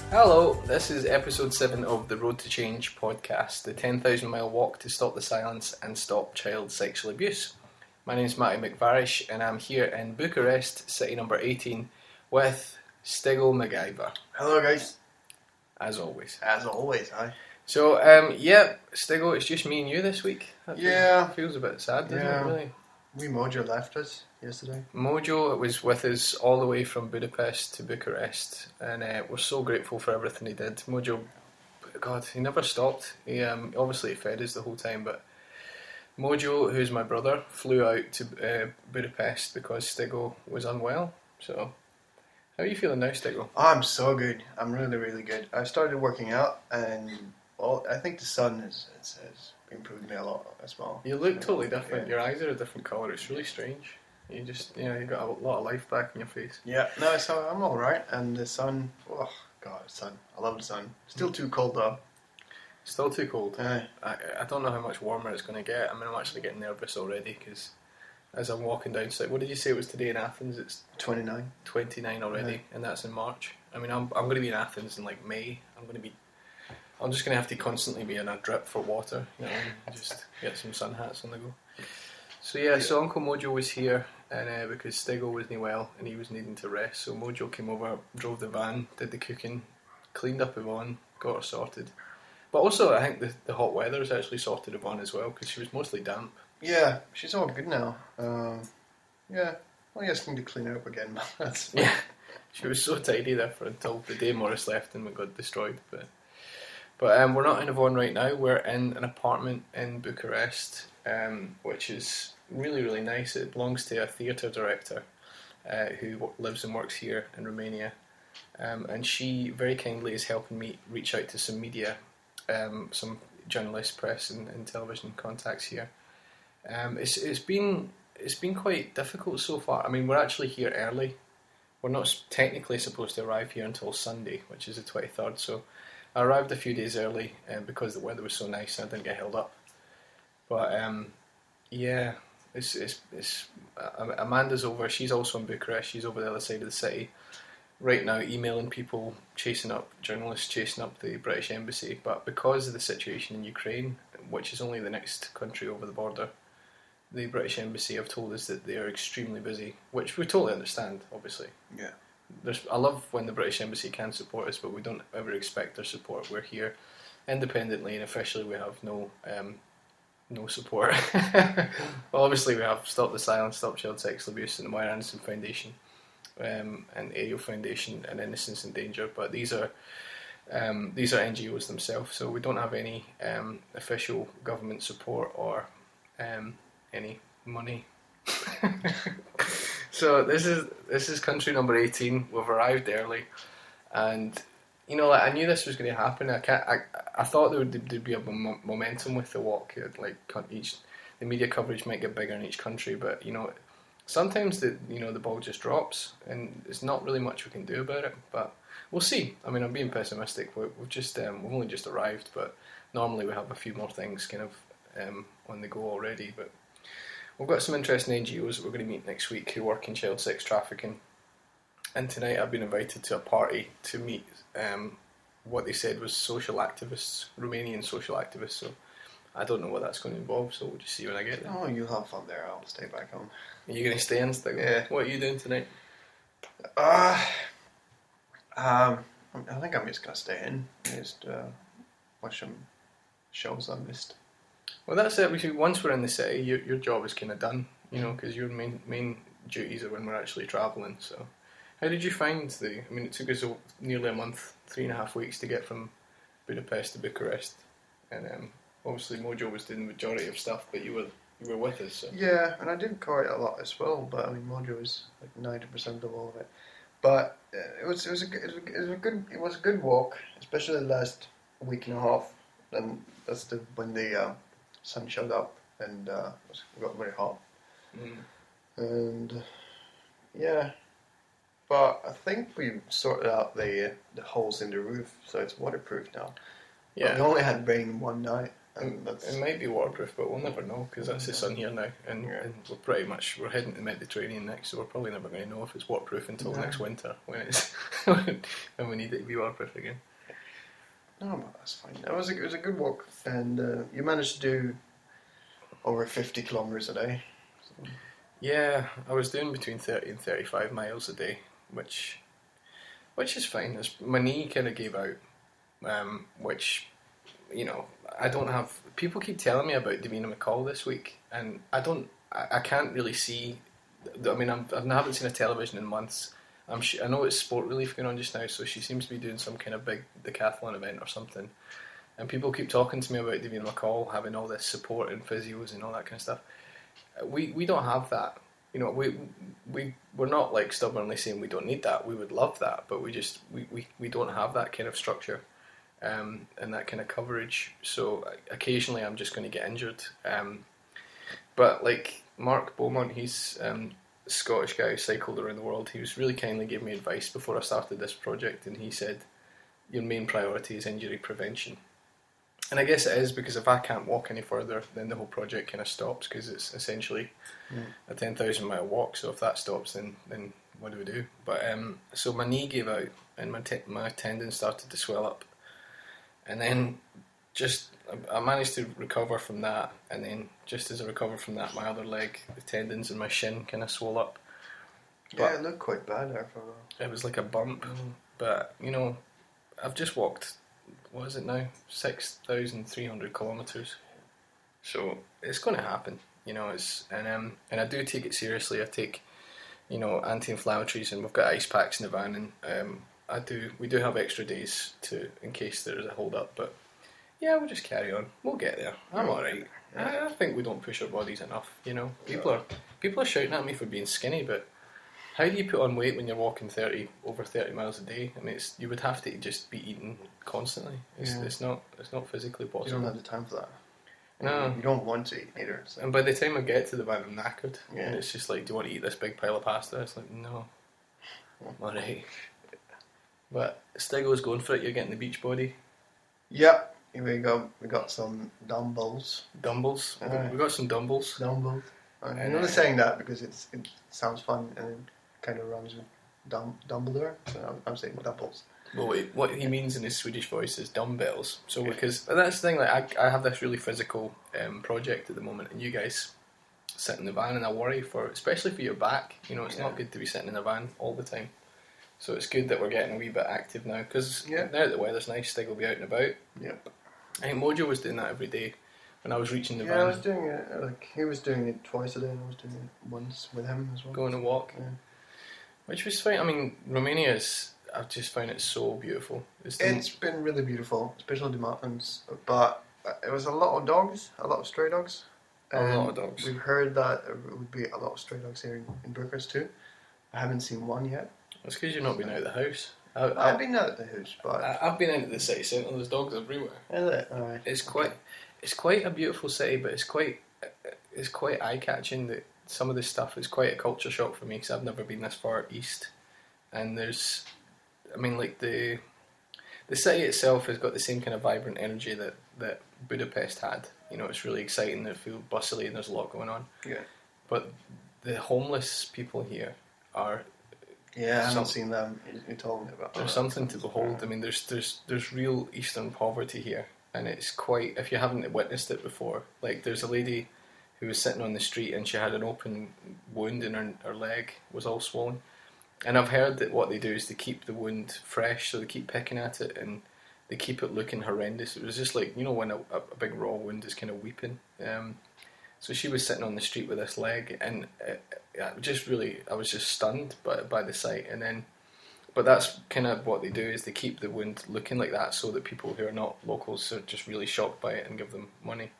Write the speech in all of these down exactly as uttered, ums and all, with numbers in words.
Hello, this is episode seven of the Road to Change podcast, the ten thousand mile walk to stop the silence and stop child sexual abuse. My name is Matty McVarish and I'm here in Bucharest, city number eighteen, with Stiggle MacGyver. Hello guys. As always. As always, hi. So, um, yeah, Stiggle, it's just me and you this week. That Yeah. Feels, feels a bit sad, doesn't Yeah. it, really? We Mojo left us yesterday. Mojo was with us all the way from Budapest to Bucharest, and uh, we're so grateful for everything he did. Mojo, God, he never stopped. He um, obviously fed us the whole time, but Mojo, who's my brother, flew out to uh, Budapest because Stiggle was unwell. So, how are you feeling now, Stiggle? I'm so good. I'm really, really good. I started working out, and well, I think the sun has, has, has improved me a lot as well. You look totally different. Yeah. Your eyes are a different colour. It's really strange. You just, you know, you got a lot of life back in your face. Yeah, no, so I'm all right. And the sun, oh god, the sun. I love the sun. Still too cold though. Still too cold. Uh, I, I don't know how much warmer it's going to get. I mean, I'm actually getting nervous already because as I'm walking down, so what did you say it was today in Athens? It's twenty-nine. twenty-nine already, Yeah. and that's in March. I mean, I'm I'm going to be in Athens in like May. I'm going to be, I'm just going to have to constantly be in a drip for water, you know, and just get some sun hats on the go. So yeah, so Uncle Mojo was here, and uh, because Stiggle wasn't well and he was needing to rest, so Mojo came over, drove the van, did the cooking, cleaned up Yvonne, got her sorted. But also, I think the, the hot weather has actually sorted Yvonne as well, because she was mostly damp. Yeah, she's all good now. Um, yeah, well, I guess I need to clean her up again. But that's Yeah, she was so tidy there for until the day Morris left and we got destroyed. But but um, we're not in Yvonne right now. We're in an apartment in Bucharest, um, which is really really nice. It belongs to a theatre director uh, who w- lives and works here in Romania, um, and she very kindly is helping me reach out to some media, um, some journalists, press, and, and television contacts here. Um, it's it's been it's been quite difficult so far. I mean, we're actually here early. We're not s- technically supposed to arrive here until Sunday, which is the twenty-third. So I arrived a few days early um, because the weather was so nice and I didn't get held up. But um, yeah, it's it's it's uh, Amanda's over. She's also in Bucharest. She's over the other side of the city right now, emailing people, chasing up journalists, chasing up the British Embassy. But because of the situation in Ukraine, which is only the next country over the border, the British Embassy have told us that they are extremely busy, which we totally understand, obviously. yeah. There's, I love when the British Embassy can support us, but we don't ever expect their support. We're here independently and officially we have no um, no support. Well, obviously we have Stop the Silence, Stop Child Sexual Abuse and the Moira Anderson Foundation um, and Ariel Foundation and Innocence in Danger, but these are um, these are N G Os themselves, so we don't have any um, official government support or um, any money. So this is this is country number eighteen. We've arrived early, and you know, like, I knew this was going to happen. I can't, I I thought there would there'd be a mom- momentum with the walk. Like each the media coverage might get bigger in each country, but you know, sometimes the you know the ball just drops, and there's not really much we can do about it. But we'll see. I mean, I'm being pessimistic. We, we've just um, we've only just arrived, but normally we have a few more things kind of um, on the go already. But we've got some interesting N G Os that we're going to meet next week who work in child sex trafficking. And tonight I've been invited to a party to meet um, what they said was social activists, Romanian social activists. So I don't know what that's going to involve, so we'll just see when I get there. Oh, you'll have fun there. I'll stay back home. Are you going to stay in? Stiggle? Yeah. What are you doing tonight? Uh, um, I think I'm just gonna stay in. Just uh, watch some shows I missed. Well, that's it. Because once we're in the city, your your job is kind of done, you know, because your main main duties are when we're actually travelling. So, how did you find the? I mean, it took us a- nearly a month, three and a half weeks to get from Budapest to Bucharest, and um, obviously Mojo was doing the majority of stuff, but you were you were with us. So. Yeah, and I did quite a lot as well. But I mean, Mojo was like ninety percent of all of it. But uh, it was it was a good it was a, it was a good it was a good walk, especially the last week and a half. And that's the when the uh, sun showed up and uh, it, was, it got very hot. Mm. And uh, yeah, but I think we sorted out the uh, the holes in the roof, so it's waterproof now. Yeah. But we only had rain one night, And that's, It might be waterproof, but we'll never know because that's the sun here now, and, Yeah. and we're pretty much we're heading to the Mediterranean next, so we're probably never going to know if it's waterproof until No. next winter when it's when we need it to be waterproof again. no, but that's fine. It was a, it was a good walk, and uh, you managed to do over fifty kilometers a day. So. Yeah, I was doing between thirty and thirty-five miles a day, which which is fine. It's, my knee kind of gave out, um, which, you know, I don't have... People keep telling me about Davina McCall this week, and I don't... I, I can't really see... I mean, I'm, I haven't seen a television in months. I'm sh- I know it's sport relief going on just now, so she seems to be doing some kind of big decathlon event or something. And people keep talking to me about Davina McCall having all this support and physios and all that kind of stuff. We we don't have that. You know, we we we're not like stubbornly saying we don't need that. We would love that, but we just we, we, we don't have that kind of structure um, and that kind of coverage. So occasionally I'm just going to get injured. Um, but like Mark Beaumont, he's um, a Scottish guy who cycled around the world. He was really kindly gave me advice before I started this project, and he said your main priority is injury prevention. And I guess it is, because if I can't walk any further, then the whole project kind of stops, because it's essentially mm. a ten thousand mile walk. So if that stops, then, then what do we do? But um, so my knee gave out, and my te- my tendon started to swell up, and then just I managed to recover from that, and then just as I recovered from that, my other leg, the tendons in my shin kind of swelled up. But yeah, it looked quite bad there for a while. It was like a bump, mm. but you know, I've just walked. What is it now? six thousand three hundred kilometres. So it's going to happen, you know. It's and um and I do take it seriously. I take, you know, anti-inflammatories, and we've got ice packs in the van, and um I do we do have extra days to in case there's a hold up. But yeah, we'll just carry on. We'll get there. I'm all right. I, I think we don't push our bodies enough. You know, people are people are shouting at me for being skinny, but how do you put on weight when you're walking thirty over thirty miles a day? I mean, it's, you would have to just be eating constantly. It's, yeah. it's not it's not physically possible. You don't have the time for that. No, you don't want to eat either. So. And by the time I get to the van, I'm knackered. Yeah. And it's just like, do you want to eat this big pile of pasta? It's like, no, all right. But Stiggo's going for it. You're getting the beach body. Yep. Here we go. We got some dumbbells. Dumbbells. Uh, we got some dumbbells. Dumbbells. I'm only saying that because it's it sounds fun and it kind of rhymes with Dum- Dumbledore, so I'm, I'm saying dumbbells. Well, wait, what he means in his Swedish voice is dumbbells. So because that's the thing, like I, I have this really physical um, project at the moment, and you guys sit in the van, and I worry for, especially for your back. You know, it's yeah. not good to be sitting in a van all the time. So it's good that we're getting a wee bit active now, because yeah. now that the weather's nice, Stig will be out and about. Yep. I think Mojo was doing that every day. When I was reaching the yeah, van. Yeah, I was doing it, like, he was doing it twice a day, and I was doing it once with him as well. Going to walk. Yeah. Which was fine. I mean, Romania is, I've just found it so beautiful. It's, it's been really beautiful, especially the mountains, but it was a lot of dogs, a lot of stray dogs. A lot of dogs. We've heard that there would be a lot of stray dogs here in, in Bucharest too. I haven't seen one yet. That's because you've not been out of the house. I, I've been out of the house, but... I, I've been into the city centre, there's dogs everywhere. Is it? Alright. It's quite... It's quite a beautiful city, but it's quite it's quite eye-catching that some of this stuff is quite a culture shock for me, because I've never been this far east. And there's, I mean, like the the city itself has got the same kind of vibrant energy that, that Budapest had. You know, it's really exciting, it feels bustly, and there's a lot going on. Yeah. But the homeless people here are... Yeah, I haven't some, seen them. You told me about that. There's something to behold. I mean, there's there's there's real Eastern poverty here. And it's quite, if you haven't witnessed it before, like there's a lady who was sitting on the street and she had an open wound in her, her leg, was all swollen. And I've heard that what they do is they keep the wound fresh, so they keep picking at it and they keep it looking horrendous. It was just like, you know, when a, a big raw wound is kind of weeping. Um, so she was sitting on the street with this leg, and it, it just really, I was just stunned by, by the sight. And then, but that's kind of what they do, is they keep the wound looking like that so that people who are not locals are just really shocked by it and give them money.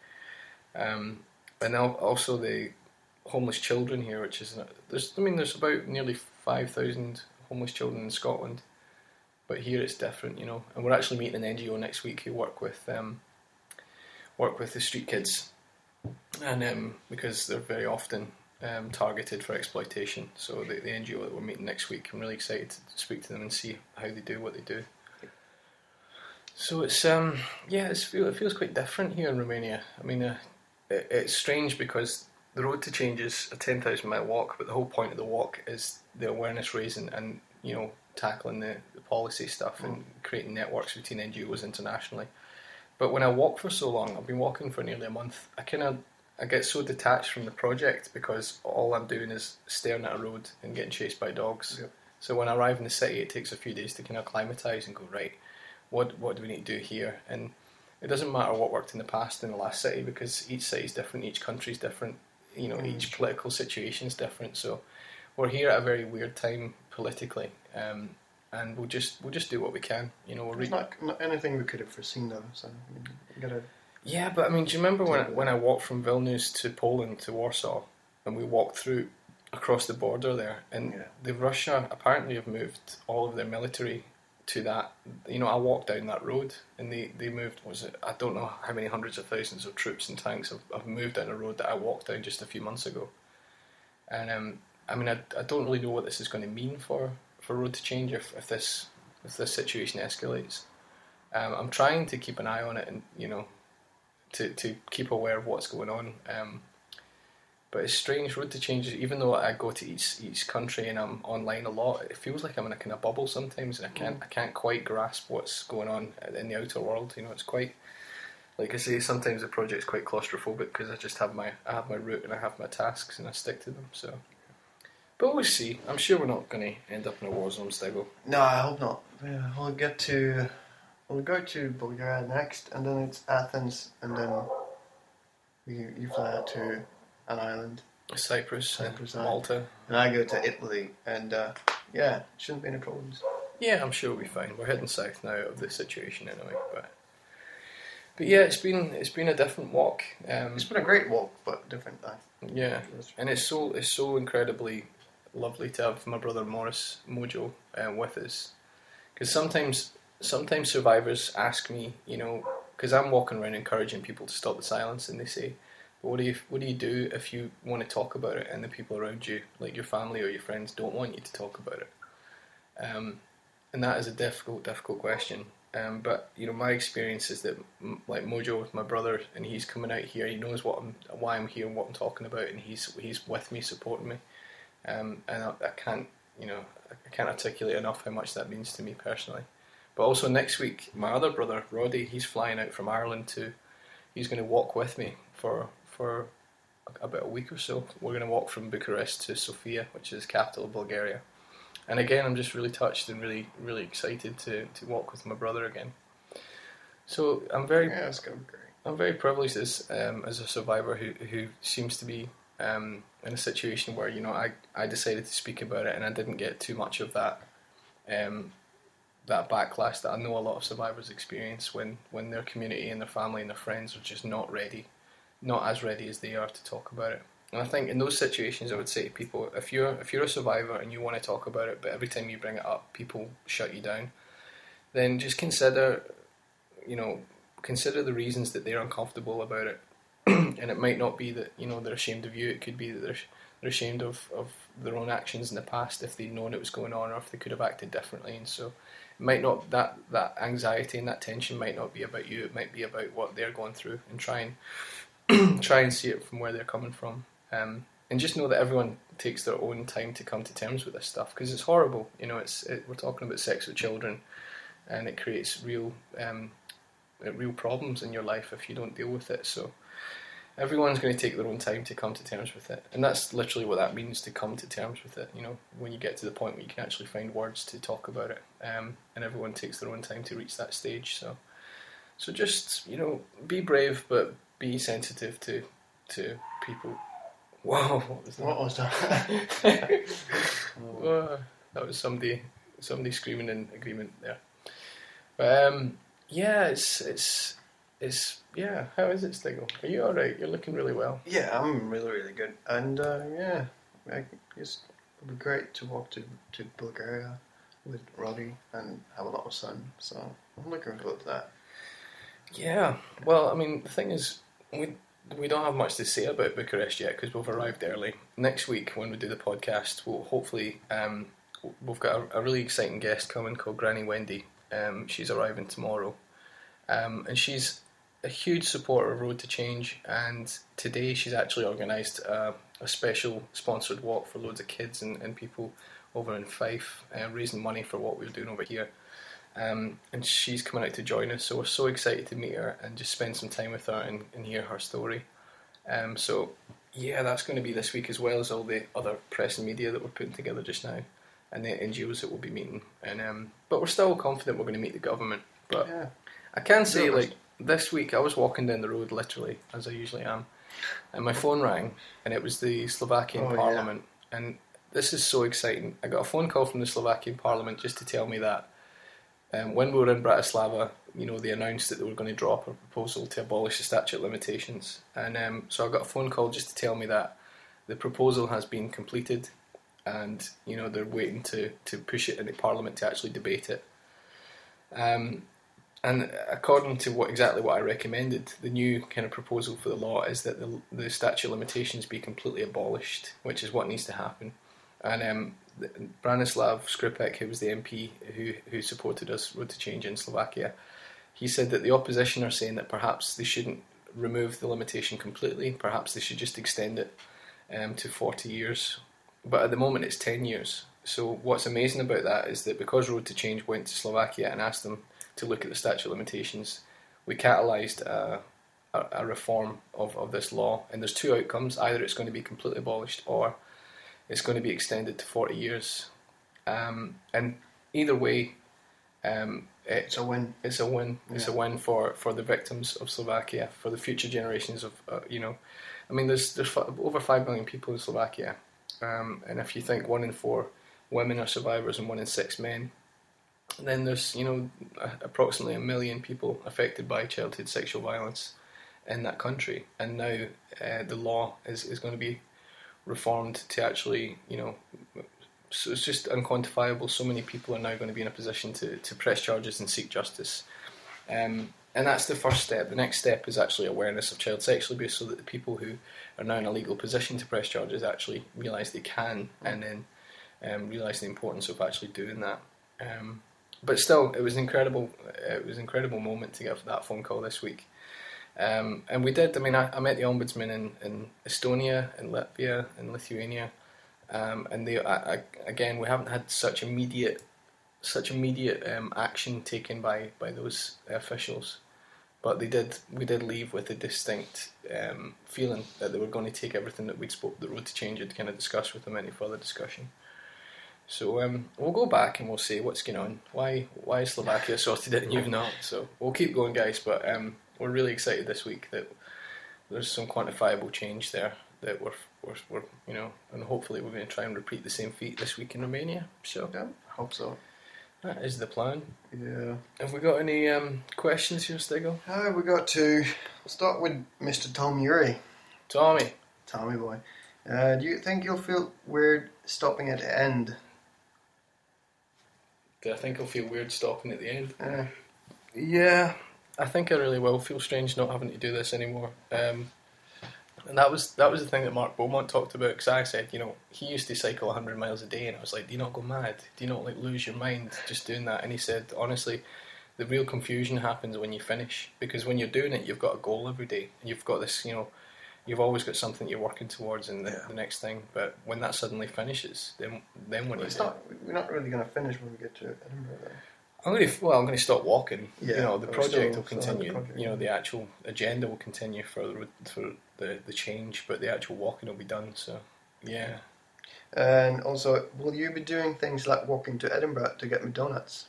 Um, and also the homeless children here, which is, there's, I mean, there's about nearly five thousand homeless children in Scotland, but here it's different, you know. And we're actually meeting an N G O next week who work with um, work with the street kids, and um, because they're very often Um, targeted for exploitation. So the, the N G O that we're meeting next week, I'm really excited to speak to them and see how they do what they do. So it's um yeah, it's feel it feels quite different here in Romania. I mean, uh, it, it's strange because the road to change is a ten thousand mile walk, but the whole point of the walk is the awareness raising and you know tackling the, the policy stuff and creating networks between N G Os internationally. But when I walk for so long, I've been walking for nearly a month. I kind of I get so detached from the project because all I'm doing is staring at a road and getting chased by dogs. Yep. So when I arrive in the city, it takes a few days to kind of acclimatise and go, right, what what do we need to do here? And it doesn't matter what worked in the past in the last city because each city is different, each country is different, you know, mm. each political situation is different. So we're here at a very weird time politically, um, and we'll just we'll just do what we can. You know, we're re- it's not, not anything we could have foreseen though. So we gotta. Yeah, but I mean, do you remember when I, when I walked from Vilnius to Poland to Warsaw, and we walked through across the border there, and yeah. the Russia apparently have moved all of their military to that. You know, I walked down that road, and they, they moved. Was it? I don't know how many hundreds of thousands of troops and tanks have, have moved down a road that I walked down just a few months ago. And um, I mean, I, I don't really know what this is going to mean for, for road to change if, if this if this situation escalates. Um, I'm trying to keep an eye on it, and you know. To, to keep aware of what's going on, um, but it's strange. Road to change. Even though I go to each each country and I'm online a lot, it feels like I'm in a kind of bubble sometimes, and I can't I can't quite grasp what's going on in the outer world. You know, it's quite like I say. Sometimes the project's quite claustrophobic because I just have my I have my route and I have my tasks and I stick to them. So, but we'll see. I'm sure we're not going to end up in a war zone, Stigo. No, I hope not. Yeah, we'll get to. We'll go to Bulgaria next, and then it's Athens, and then you, you fly out to an island. Cyprus, Cyprus uh, Malta. And I go to Italy, and uh, yeah, shouldn't be any problems. Yeah, I'm sure we'll be fine. We're heading south now of the situation anyway, but but yeah, it's been it's been a different walk. Um, it's been a great walk, but different though. Yeah, and it's so it's so incredibly lovely to have my brother Morris Mojo uh, with us, because sometimes. Sometimes survivors ask me, you know, because I'm walking around encouraging people to stop the silence, and they say, well, "What do you what do you do if you want to talk about it, and the people around you, like your family or your friends, don't want you to talk about it?" Um, and that is a difficult, difficult question. Um, but you know, my experience is that, like Mojo with my brother, and he's coming out here. He knows what I'm, why I'm here, and what I'm talking about, and he's he's with me, supporting me. Um, and I, I can't, you know, I can't articulate enough how much that means to me personally. But also next week, my other brother, Roddy, he's flying out from Ireland to, he's going to walk with me for for about a week or so. We're going to walk from Bucharest to Sofia, which is the capital of Bulgaria. And again, I'm just really touched and really, really excited to, to walk with my brother again. So I'm very, yeah, it's going great. I'm very privileged as um, as a survivor who who seems to be um, in a situation where you know I, I decided to speak about it and I didn't get too much of that. Um, that backlash that I know a lot of survivors experience when, when their community and their family and their friends are just not ready, not as ready as they are to talk about it. And I think in those situations I would say to people, if you're if you're a survivor and you want to talk about it, but every time you bring it up people shut you down, then just consider, you know, consider the reasons that they're uncomfortable about it. And it might not be that, you know, they're ashamed of you, it could be that they're they're ashamed of, of their own actions in the past if they'd known it was going on or if they could have acted differently. And so it might not, that, that anxiety and that tension might not be about you, it might be about what they're going through, and try and try and see it from where they're coming from. Um, and just know that everyone takes their own time to come to terms with this stuff, because it's horrible. You know, it's it, we're talking about sex with children, and it creates real um, real problems in your life if you don't deal with it. So everyone's going to take their own time to come to terms with it, and that's literally what that means, to come to terms with it. You know, when you get to the point where you can actually find words to talk about it, um, and everyone takes their own time to reach that stage. So, so just, you know, be brave, but be sensitive to to people. Whoa! What was that? What was that? Whoa, that was somebody somebody screaming in agreement there. But um, yeah, it's it's. It's, yeah, how is it, Stigo? Are you alright? You're looking really well. Yeah, I'm really, really good. And, uh, yeah, I guess it would be great to walk to, to Bulgaria with Roddy and have a lot of sun. So I'm looking forward to that. Yeah, well, I mean, the thing is, we we don't have much to say about Bucharest yet because we've arrived early. Next week, when we do the podcast, we'll hopefully, um, we've got a, a really exciting guest coming called Granny Wendy. Um, she's arriving tomorrow. Um, and she's a huge supporter of Road to Change, and today she's actually organised a, a special sponsored walk for loads of kids and, and people over in Fife, uh, raising money for what we're doing over here. Um, and she's coming out to join us, so we're so excited to meet her and just spend some time with her and, and hear her story. Um, so yeah, that's going to be this week, as well as all the other press and media that we're putting together just now, and the N G Os that we'll be meeting. And um, but we're still confident we're going to meet the government. But Yeah. I can say, like, this week I was walking down the road, literally, as I usually am, and my phone rang, and it was the Slovakian Oh, Parliament. Yeah. And this is so exciting. I got a phone call from the Slovakian Parliament just to tell me that um, when we were in Bratislava, you know, they announced that they were going to drop a proposal to abolish the statute of limitations. And um, so I got a phone call just to tell me that the proposal has been completed, and, you know, they're waiting to, to push it into Parliament to actually debate it. Um, and according to what exactly what I recommended, the new kind of proposal for the law is that the, the statute of limitations be completely abolished, which is what needs to happen. And um, Branislav Skripek, who was the M P who, who supported us, Road to Change in Slovakia, he said that the opposition are saying that perhaps they shouldn't remove the limitation completely, perhaps they should just extend it um, to forty years. But at the moment it's ten years. So what's amazing about that is that because Road to Change went to Slovakia and asked them to look at the statute of limitations, we catalysed a, a, a reform of, of this law. And there's two outcomes. Either it's going to be completely abolished, or it's going to be extended to forty years. Um, and either way, um, it, It's a win. It's a win. It's Yeah. a win for, for the victims of Slovakia, for the future generations of, uh, you know, I mean, there's there's f- over five million people in Slovakia. Um, and if you think one in four women are survivors and one in six men, then there's, you know, approximately a million people affected by childhood sexual violence in that country. And now uh, the law is, is going to be reformed to actually, you know, so it's just unquantifiable. So many people are now going to be in a position to, to press charges and seek justice. Um, and that's the first step. The next step is actually awareness of child sexual abuse, so that the people who are now in a legal position to press charges actually realise they can, and then um, realise the importance of actually doing that. Um, but still, it was an incredible. It was an incredible moment to get that phone call this week. Um, and we did. I mean, I, I met the ombudsman in, in Estonia, in Latvia, in Lithuania, um, and they. I, I, again, we haven't had such immediate, such immediate um, action taken by, by those officials, but they did. We did leave with a distinct um, feeling that they were going to take everything that we'd spoke, the Road to Change, had kind of discussed with them, any further discussion. So um, we'll go back and we'll say what's going on. Why why has Slovakia sorted it and you've not? So we'll keep going, guys. But um, we're really excited this week that there's some quantifiable change there. That we're we're, we're you know, and hopefully we're going to try and repeat the same feat this week in Romania. So Yeah, I hope so. that is the plan. Yeah. Have we got any um, questions here, Stiggle? Uh, we got to start with Mister Tom Urey. Tommy, Tommy boy. Uh, do you think you'll feel weird stopping at the end? do I think I'll feel weird stopping at the end? Uh, Yeah, I think I really will feel strange not having to do this anymore. Um, and that was that was the thing that Mark Beaumont talked about, because I said, you know, he used to cycle one hundred miles a day, and I was like, do you not go mad? Do you not like lose your mind just doing that? And he said, honestly, the real confusion happens when you finish, because when you're doing it, you've got a goal every day, and you've got this, you know, you've always got something you're working towards in the, Yeah. the next thing. But when that suddenly finishes, then then what well, do you it's do? not. We're not really going to finish when we get to Edinburgh, though. I'm going to well. I'm going to stop walking. Yeah, you know, the but project still- will still have the continue. project, you know, yeah. the actual agenda will continue for the for the, the change, but the actual walking will be done. So, yeah. And also, will you be doing things like walking to Edinburgh to get me donuts?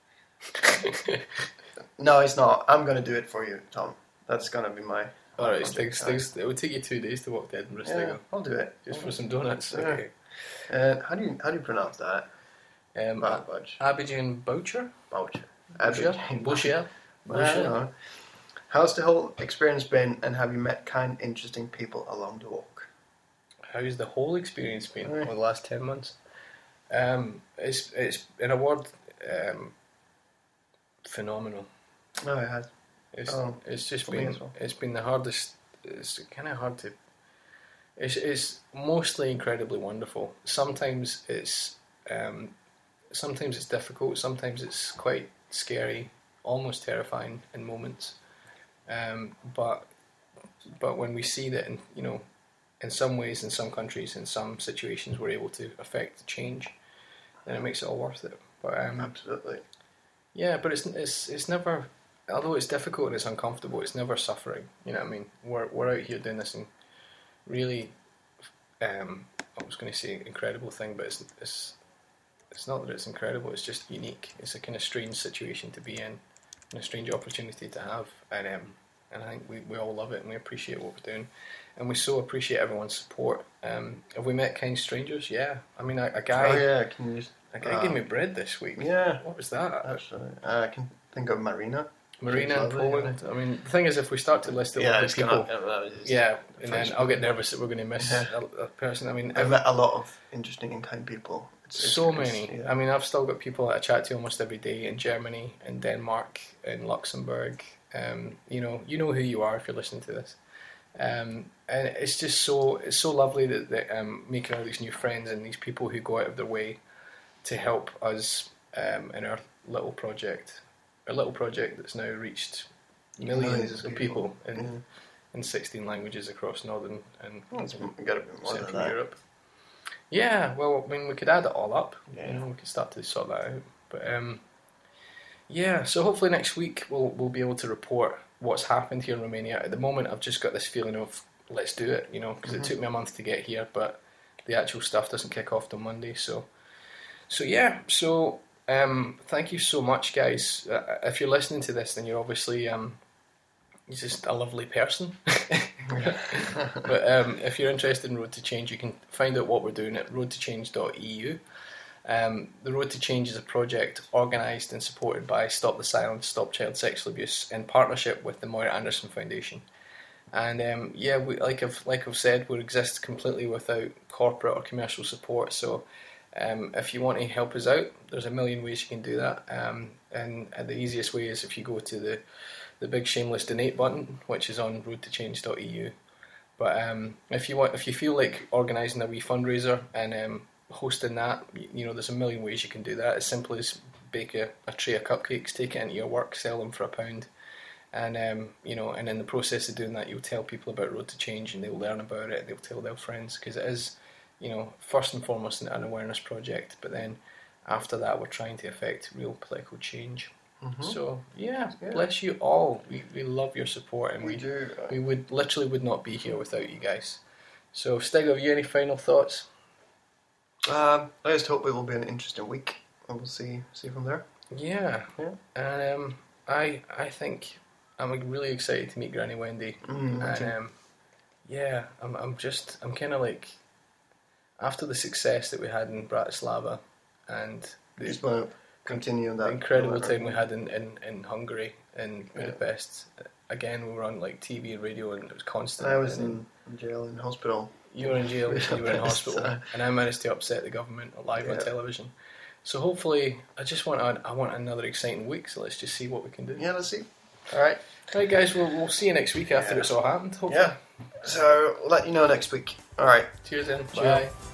No, it's not. I'm going to do it for you, Tom. That's going to be my. All right, project. Stig, Stig, it would take you two days to walk to Edinburgh, Yeah, Stig, I'll do it. just I'll for do some donuts. Yeah. Okay. it. Uh, how do you how do you pronounce that? Um, Bad budge. Abidjan Boucher, Boucher. Boucher, Abidjan. Boucher, I don't know. How's the whole experience been, and have you met kind, interesting people along the walk? How's the whole experience been Right. over the last ten months? Um, it's it's in a word, um, phenomenal. No, it has. It's Oh, it's just for me been as well. it's been the hardest. It's kind of hard to. It's it's mostly incredibly wonderful. Sometimes it's um, sometimes it's difficult. Sometimes it's quite scary. almost terrifying in moments. Um, but but when we see that, in, you know, in some ways, in some countries, in some situations, we're able to affect change, then it makes it all worth it. But um, absolutely, yeah. But it's it's it's never, although it's difficult and it's uncomfortable, it's never suffering. You know what I mean? We're we're out here doing this and really, um, I was going to say incredible thing, but it's it's it's not that it's incredible. It's just unique. It's a kind of strange situation to be in, and a strange opportunity to have, and um, and I think we, we all love it and we appreciate what we're doing, and we so appreciate everyone's support. Um, have we met kind strangers? Yeah. I mean, a, a guy. Oh yeah, can you just, a guy uh, gave me bread this week. Yeah. What was that? Actually, uh, I can think of Marina. Marina in lovely, Poland. I mean, the thing is, if we start to list the Yeah, lovely it's people, gonna, uh, it's yeah, and then French I'll get nervous that we're going to miss Yeah. a, a person. I mean, I've met a lot of interesting and kind people. It's, it's, so it's, many. yeah. I mean, I've still got people that I chat to almost every day in Germany, in Denmark, in Luxembourg. Um, you know, you know who you are if you're listening to this. Um, and it's just so it's so lovely that, that um, making all these new friends and these people who go out of their way to help us um, in our little project, our little project that's now reached millions, Millions of of people, people. in Yeah. in sixteen languages across northern and Well, it's got to be more than Central that. Europe. Yeah, well, I mean, we could add it all up. Yeah. You know, we could start to sort that out. But um, yeah, so hopefully next week we'll we'll be able to report what's happened here in Romania. At the moment, I've just got this feeling of let's do it, you know, because Mm-hmm. it took me a month to get here, but the actual stuff doesn't kick off till Monday. So, so yeah, so um, thank you so much, guys. Uh, if you're listening to this, then you're obviously um, you're just a lovely person. But um, if you're interested in Road to Change, you can find out what we're doing at road to change dot e u. Um, the Road to Change is a project organised and supported by Stop the Silence, Stop Child Sexual Abuse in partnership with the Moira Anderson Foundation. And um, yeah, we, like I've like I've said, we exist completely without corporate or commercial support. So um, if you want to help us out, there's a million ways you can do that. Um, and, and the easiest way is if you go to the the big shameless donate button, which is on road to change dot e u. But um, if you want, if you feel like organising a wee fundraiser and um, hosting that, you know, there's a million ways you can do that. As simple as bake a, a tray of cupcakes, take it into your work, sell them for a pound, and um, you know, and in the process of doing that, you'll tell people about Road to Change, and they'll learn about it. They'll tell their friends, because it is, you know, first and foremost an awareness project. But then after that, we're trying to affect real political change. Mm-hmm. So yeah, Yeah. bless you all. We we love your support, and We we do. uh, we would literally would not be here without you guys. So Stig, have you any final thoughts? Um, I just hope it will be an interesting week, and we'll see see from there. Yeah, Yeah. and um, I I think I'm like, really excited to meet Granny Wendy, Mm, me too. and um, yeah, I'm I'm just I'm kind of like after the success that we had in Bratislava and the, Just want to continue on that the incredible that time we had in, in, in Hungary, in Budapest. Again, we were on like T V and radio, and it was constant. I was and in jail in hospital. You were in jail, you were in hospital, Uh, and I managed to upset the government live on Yeah. television. So hopefully, I just want a, I want another exciting week. So let's just see what we can do. Yeah, let's see. All right. Right, guys, we'll we'll see you next week after Yeah. it's all happened. Hopefully. Yeah. So, we'll let you know next week. All right. Cheers, then. Cheers. Bye.